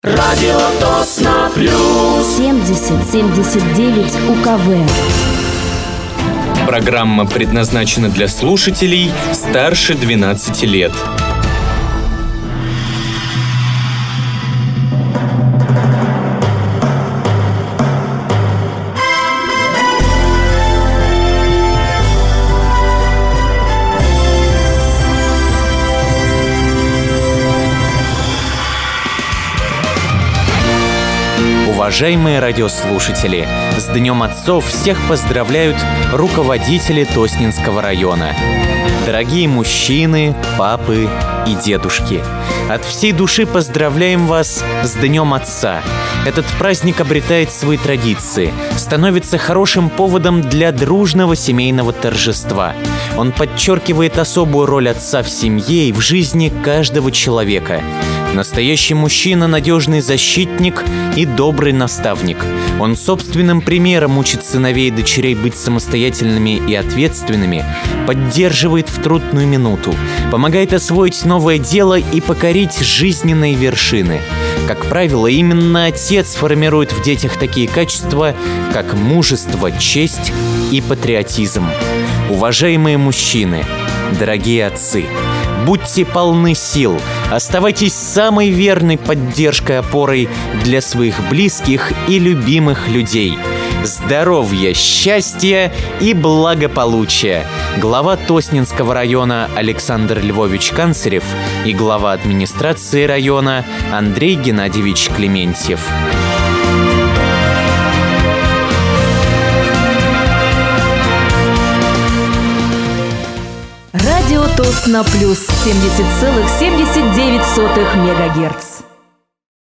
Радио Тосно Плюс 70-79 УКВ. Программа предназначена для слушателей старше 12 лет. Уважаемые радиослушатели, с Днем Отцов всех поздравляют руководители Тоснинского района. Дорогие мужчины, папы и дедушки, от всей души поздравляем вас с Днем Отца. Этот праздник обретает свои традиции, становится хорошим поводом для дружного семейного торжества. Он подчеркивает особую роль отца в семье и в жизни каждого человека. Настоящий мужчина – надежный защитник и добрый наставник. Он собственным примером учит сыновей и дочерей быть самостоятельными и ответственными, поддерживает в трудную минуту, помогает освоить новое дело и покорить жизненные вершины. Как правило, именно отец формирует в детях такие качества, как мужество, честь и патриотизм. Уважаемые мужчины, дорогие отцы, будьте полны сил, оставайтесь самой верной поддержкой, опорой для своих близких и любимых людей. Здоровья, счастья и благополучия. Глава Тоснинского района Александр Львович Канцарев и глава администрации района Андрей Геннадьевич Клементьев. Радио Тосно Плюс 70,79 МГц.